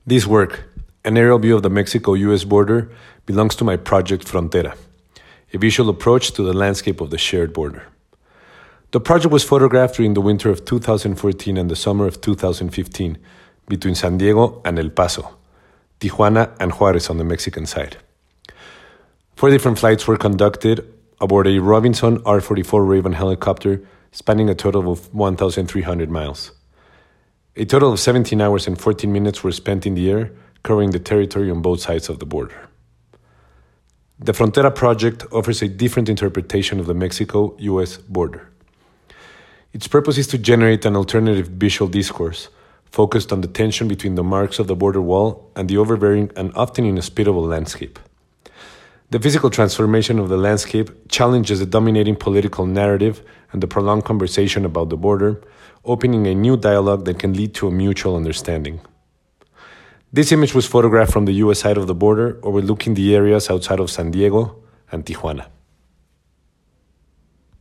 This work, an aerial view of the Mexico-US border, belongs to my project Frontera, a visual approach to the landscape of the shared border. The project was photographed during the winter of 2014 and the summer of 2015 between San Diego and El Paso, Tijuana and Juarez on the Mexican side. 4 different flights were conducted aboard a Robinson R-44 Raven helicopter spanning a total of 1,300 miles. A total of 17 hours and 14 minutes were spent in the air, covering the territory on both sides of the border. The Frontera project offers a different interpretation of the Mexico-US border. Its purpose is to generate an alternative visual discourse focused on the tension between the marks of the border wall and the overbearing and often inhospitable landscape. The physical transformation of the landscape challenges the dominating political narrative and the prolonged conversation about the border, opening a new dialogue that can lead to a mutual understanding. This image was photographed from the US side of the border, overlooking the areas outside of San Diego and Tijuana.